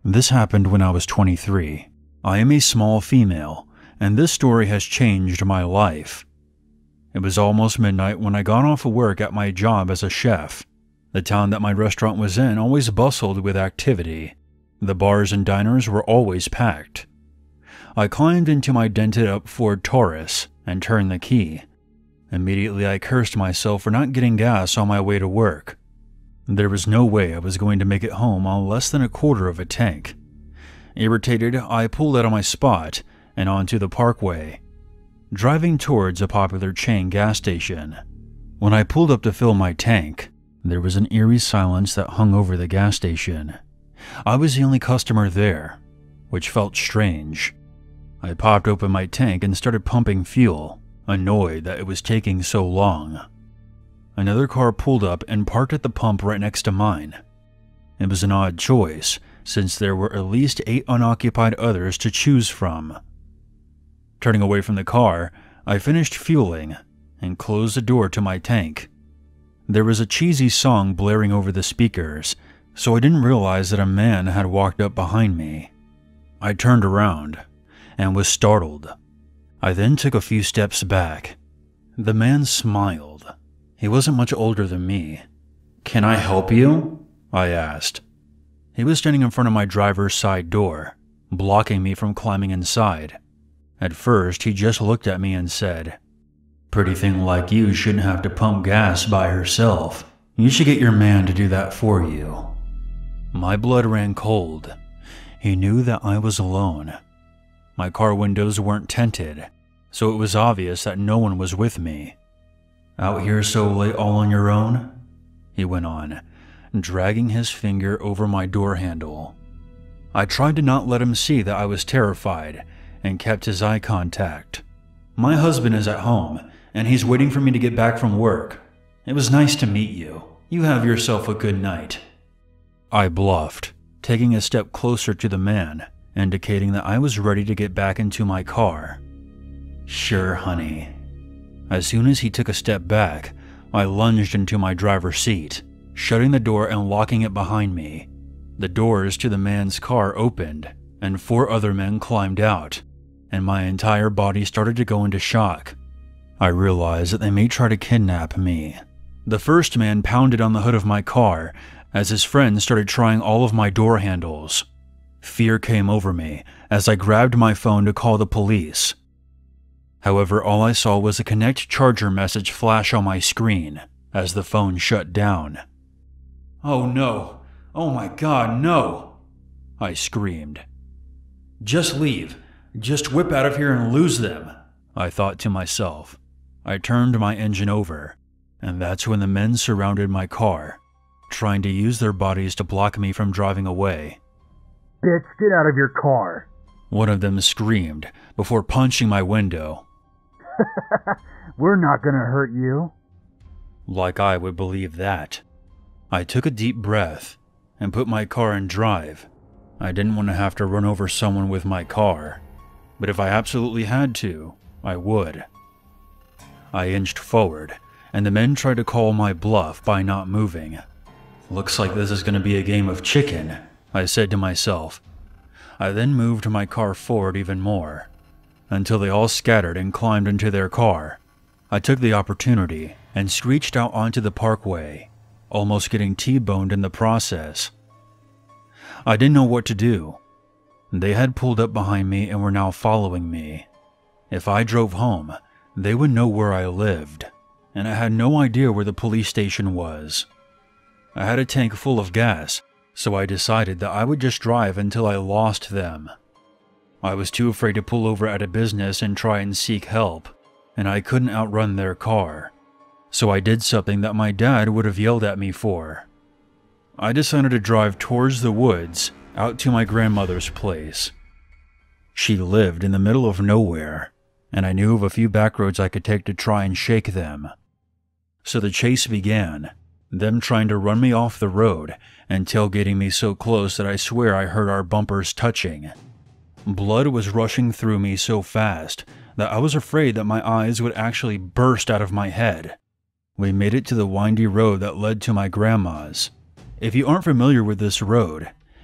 This happened when I was 23. I am a small female, and this story has changed my life. It was almost midnight when I got off of work at my job as a chef. The town that my restaurant was in always bustled with activity. The bars and diners were always packed. I climbed into my dented-up Ford Taurus and turned the key. Immediately, I cursed myself for not getting gas on my way to work. There was no way I was going to make it home on less than a quarter of a tank. Irritated, I pulled out of my spot and onto the parkway, driving towards a popular chain gas station. When I pulled up to fill my tank, there was an eerie silence that hung over the gas station. I was the only customer there, which felt strange. I popped open my tank and started pumping fuel, annoyed that it was taking so long. Another car pulled up and parked at the pump right next to mine. It was an odd choice, since there were at least 8 unoccupied others to choose from. Turning away from the car, I finished fueling and closed the door to my tank. There was a cheesy song blaring over the speakers, so I didn't realize that a man had walked up behind me. I turned around and was startled. I then took a few steps back. The man smiled. He wasn't much older than me. "Can I help you?" I asked. He was standing in front of my driver's side door, blocking me from climbing inside. At first, he just looked at me and said, "Pretty thing like you shouldn't have to pump gas by herself. You should get your man to do that for you." My blood ran cold. He knew that I was alone. My car windows weren't tinted, so it was obvious that no one was with me. "Out here so late all on your own?" he went on, dragging his finger over my door handle. I tried to not let him see that I was terrified and kept his eye contact. "My husband is at home, and he's waiting for me to get back from work. It was nice to meet you. You have yourself a good night." I bluffed, taking a step closer to the man, indicating that I was ready to get back into my car. "Sure, honey." As soon as he took a step back, I lunged into my driver's seat, shutting the door and locking it behind me. The doors to the man's car opened, and 4 other men climbed out, and my entire body started to go into shock. I realized that they may try to kidnap me. The first man pounded on the hood of my car as his friends started trying all of my door handles. Fear came over me as I grabbed my phone to call the police. However, all I saw was a Connect Charger message flash on my screen as the phone shut down. "Oh no! Oh my God, no!" I screamed. "Just leave. Just whip out of here and lose them," I thought to myself. I turned my engine over, and that's when the men surrounded my car, trying to use their bodies to block me from driving away. "Bitch, get out of your car!" One of them screamed before punching my window. "We're not gonna hurt you." Like I would believe that. I took a deep breath and put my car in drive. I didn't want to have to run over someone with my car, but if I absolutely had to, I would. I inched forward, and the men tried to call my bluff by not moving. "Looks like this is going to be a game of chicken," I said to myself. I then moved my car forward even more, until they all scattered and climbed into their car. I took the opportunity and screeched out onto the parkway, almost getting T-boned in the process. I didn't know what to do. They had pulled up behind me and were now following me. If I drove home, they would know where I lived, and I had no idea where the police station was. I had a tank full of gas, so I decided that I would just drive until I lost them. I was too afraid to pull over at a business and try and seek help, and I couldn't outrun their car. So I did something that my dad would have yelled at me for. I decided to drive towards the woods, out to my grandmother's place. She lived in the middle of nowhere, and I knew of a few back roads I could take to try and shake them. So the chase began, them trying to run me off the road and tailgating me so close that I swear I heard our bumpers touching. Blood was rushing through me so fast that I was afraid that my eyes would actually burst out of my head. We made it to the windy road that led to my grandma's. If you aren't familiar with this road,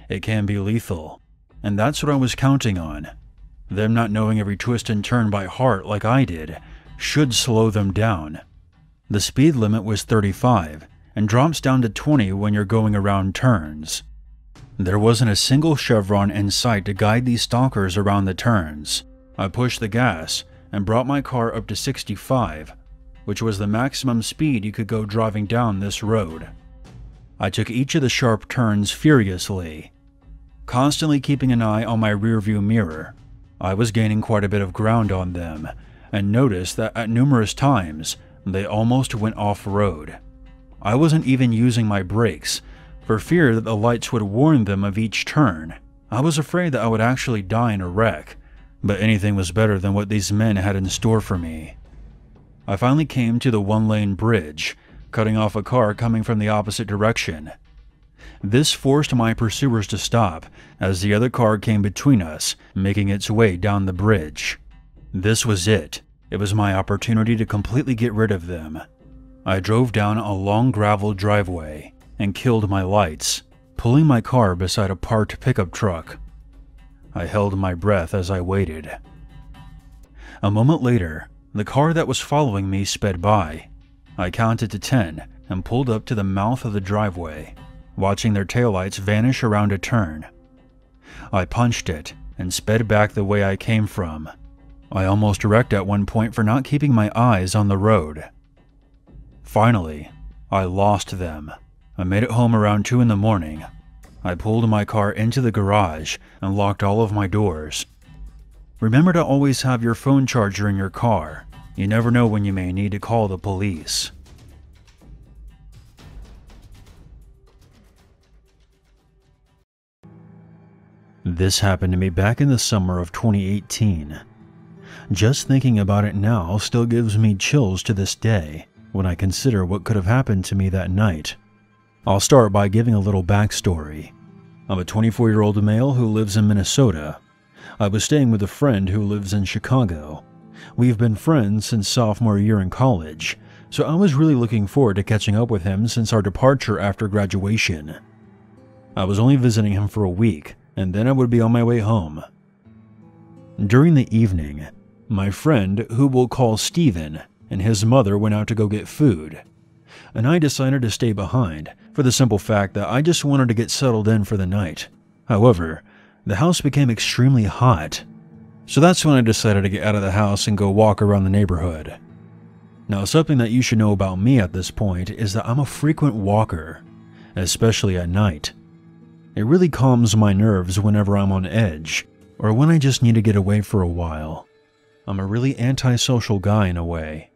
it can be lethal, and that's what I was counting on. Them not knowing every twist and turn by heart like I did should slow them down. The speed limit was 35 and drops down to 20 when you're going around turns. There wasn't a single chevron in sight to guide these stalkers around the turns. I pushed the gas and brought my car up to 65, which was the maximum speed you could go driving down this road. I took each of the sharp turns furiously, constantly keeping an eye on my rearview mirror. I was gaining quite a bit of ground on them, and noticed that at numerous times they almost went off-road. I wasn't even using my brakes, for fear that the lights would warn them of each turn. I was afraid that I would actually die in a wreck, but anything was better than what these men had in store for me. I finally came to the one-lane bridge, cutting off a car coming from the opposite direction. This forced my pursuers to stop, as the other car came between us, making its way down the bridge. This was it. It was my opportunity to completely get rid of them. I drove down a long gravel driveway and killed my lights, pulling my car beside a parked pickup truck. I held my breath as I waited. A moment later, the car that was following me sped by. I counted to 10 and pulled up to the mouth of the driveway, watching their taillights vanish around a turn. I punched it and sped back the way I came from. I almost wrecked at one point for not keeping my eyes on the road. Finally, I lost them. I made it home around 2 in the morning. I pulled my car into the garage and locked all of my doors. Remember to always have your phone charger in your car. You never know when you may need to call the police. This happened to me back in the summer of 2018. Just thinking about it now still gives me chills to this day when I consider what could have happened to me that night. I'll start by giving a little backstory. I'm a 24-year-old male who lives in Minnesota. I was staying with a friend who lives in Chicago. We've been friends since sophomore year in college, so I was really looking forward to catching up with him since our departure after graduation. I was only visiting him for a week, and then I would be on my way home. During the evening, my friend, who we'll call Steven, and his mother went out to go get food, and I decided to stay behind for the simple fact that I just wanted to get settled in for the night. However, the house became extremely hot, so that's when I decided to get out of the house and go walk around the neighborhood. Now, something that you should know about me at this point is that I'm a frequent walker, especially at night. It really calms my nerves whenever I'm on edge, or when I just need to get away for a while. I'm a really antisocial guy in a way.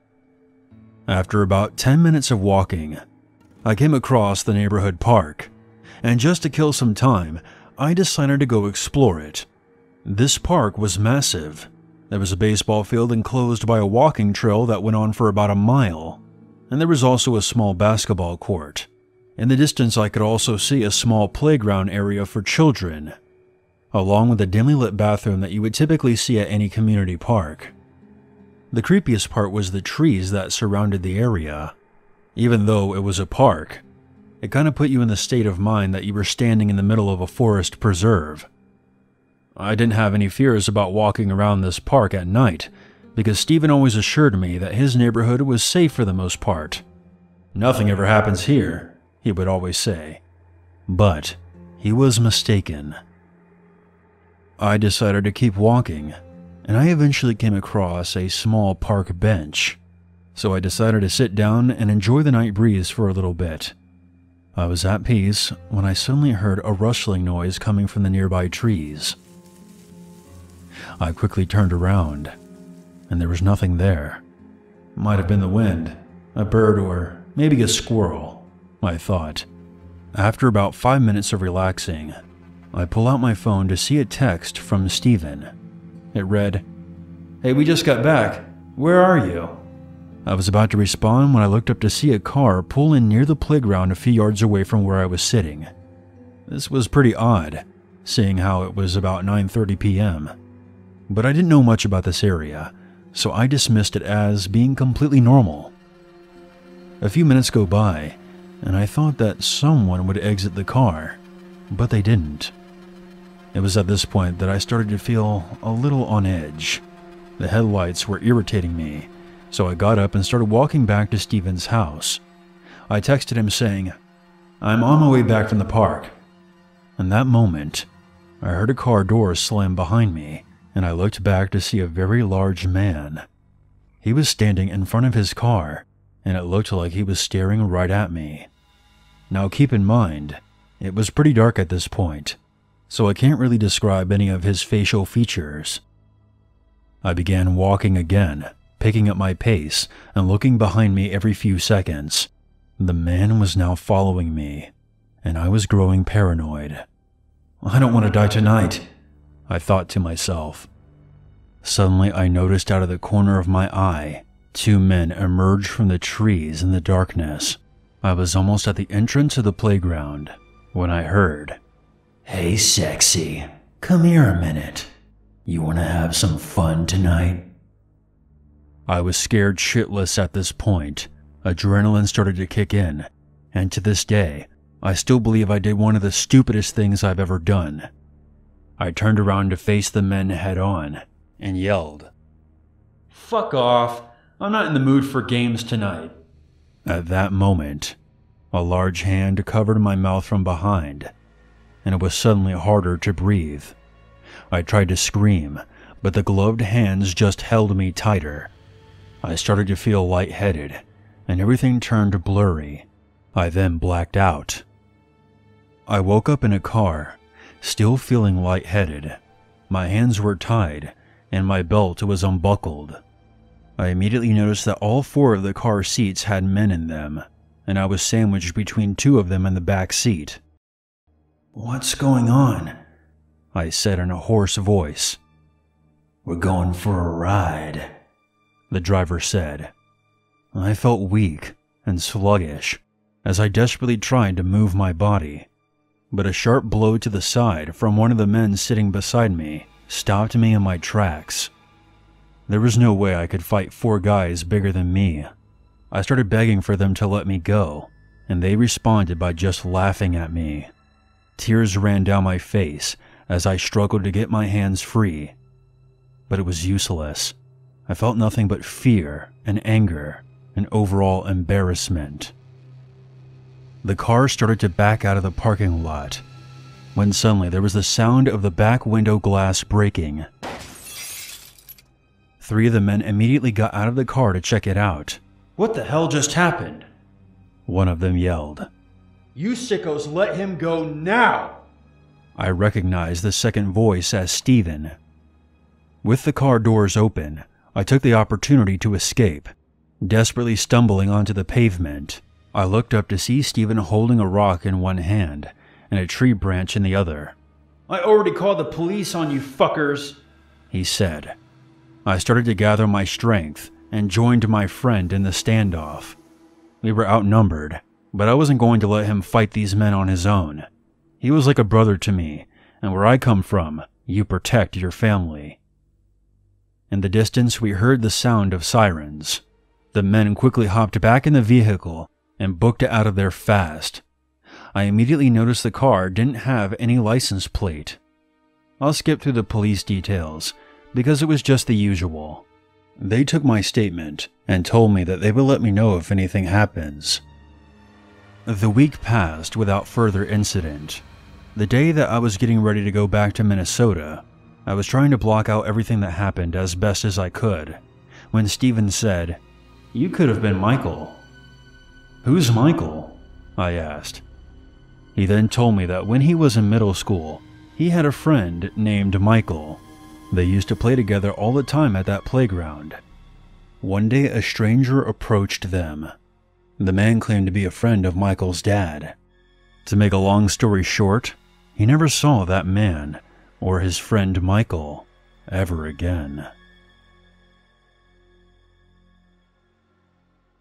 After about 10 minutes of walking, I came across the neighborhood park, and just to kill some time, I decided to go explore it. This park was massive. There was a baseball field enclosed by a walking trail that went on for about a mile, and there was also a small basketball court. In the distance, I could also see a small playground area for children, along with a dimly lit bathroom that you would typically see at any community park. The creepiest part was the trees that surrounded the area. Even though it was a park, it kind of put you in the state of mind that you were standing in the middle of a forest preserve. I didn't have any fears about walking around this park at night, because Steven always assured me that his neighborhood was safe for the most part. "Nothing ever happens here," he would always say. But he was mistaken. I decided to keep walking, and I eventually came across a small park bench, so I decided to sit down and enjoy the night breeze for a little bit. I was at peace when I suddenly heard a rustling noise coming from the nearby trees. I quickly turned around, and there was nothing there. Might have been the wind, a bird, or maybe a squirrel, I thought. After about 5 minutes of relaxing, I pull out my phone to see a text from Steven. It read, "Hey, we just got back. Where are you?" I was about to respond when I looked up to see a car pull in near the playground a few yards away from where I was sitting. This was pretty odd, seeing how it was about 9:30 p.m. But I didn't know much about this area, so I dismissed it as being completely normal. A few minutes go by, and I thought that someone would exit the car, but they didn't. It was at this point that I started to feel a little on edge. The headlights were irritating me, so I got up and started walking back to Steven's house. I texted him saying, "I'm on my way back from the park." In that moment, I heard a car door slam behind me, and I looked back to see a very large man. He was standing in front of his car, and it looked like he was staring right at me. Now keep in mind, it was pretty dark at this point, so I can't really describe any of his facial features. I began walking again, picking up my pace and looking behind me every few seconds. The man was now following me, and I was growing paranoid. "I don't want to die tonight," I thought to myself. Suddenly, I noticed out of the corner of my eye, 2 men emerged from the trees in the darkness. I was almost at the entrance of the playground when I heard, "Hey, sexy, come here a minute. You want to have some fun tonight?" I was scared shitless at this point. Adrenaline started to kick in, and to this day, I still believe I did one of the stupidest things I've ever done. I turned around to face the men head on and yelled, "Fuck off, I'm not in the mood for games tonight." At that moment, a large hand covered my mouth from behind, and it was suddenly harder to breathe. I tried to scream, but the gloved hands just held me tighter. I started to feel lightheaded, and everything turned blurry. I then blacked out. I woke up in a car, still feeling lightheaded. My hands were tied, and my belt was unbuckled. I immediately noticed that all 4 of the car seats had men in them, and I was sandwiched between 2 of them in the back seat. "What's going on?" I said in a hoarse voice. "We're going for a ride," the driver said. I felt weak and sluggish as I desperately tried to move my body, but a sharp blow to the side from one of the men sitting beside me stopped me in my tracks. There was no way I could fight 4 guys bigger than me. I started begging for them to let me go, and they responded by just laughing at me. Tears ran down my face as I struggled to get my hands free, but it was useless. I felt nothing but fear and anger and overall embarrassment. The car started to back out of the parking lot, when suddenly there was the sound of the back window glass breaking. 3 of the men immediately got out of the car to check it out. "What the hell just happened?" one of them yelled. "You sickos let him go now!" I recognized the second voice as Steven. With the car doors open, I took the opportunity to escape. Desperately stumbling onto the pavement, I looked up to see Steven holding a rock in one hand and a tree branch in the other. "I already called the police on you fuckers," he said. I started to gather my strength and joined my friend in the standoff. We were outnumbered, but I wasn't going to let him fight these men on his own. He was like a brother to me, and where I come from, you protect your family. In the distance, we heard the sound of sirens. The men quickly hopped back in the vehicle and booked it out of there fast. I immediately noticed the car didn't have any license plate. I'll skip through the police details, because it was just the usual. They took my statement and told me that they would let me know if anything happens. The week passed without further incident. The day that I was getting ready to go back to Minnesota, I was trying to block out everything that happened as best as I could, when Steven said, "You could have been Michael." "Who's Michael?" I asked. He then told me that when he was in middle school, he had a friend named Michael. They used to play together all the time at that playground. One day, a stranger approached them. The man claimed to be a friend of Michael's dad. To make a long story short, he never saw that man or his friend Michael ever again.